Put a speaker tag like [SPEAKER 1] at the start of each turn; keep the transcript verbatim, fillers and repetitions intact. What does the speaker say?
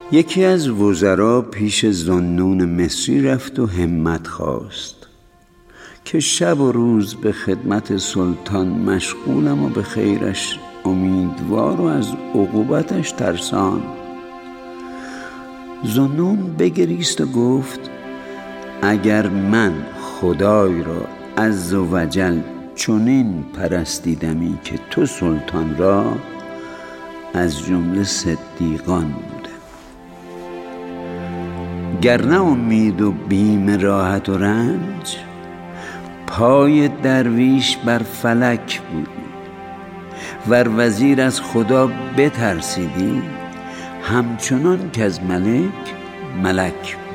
[SPEAKER 1] یکی از وزرا پیش ذوالنون مصری رفت و همت خواست که شب و روز به خدمت سلطان مشغولم و به خیرش امیدوار و از عقوبتش ترسان. ذوالنون بگریست و گفت اگر من خدای را عز و جل چنین پرستیدمی که تو سلطان را، از جمله صدیقان بودم. گر نه امید و بیم راحت و رنج، پای درویش بر فلک بودی. ور وزیر از خدا بترسیدی، همچنان که از ملک ملک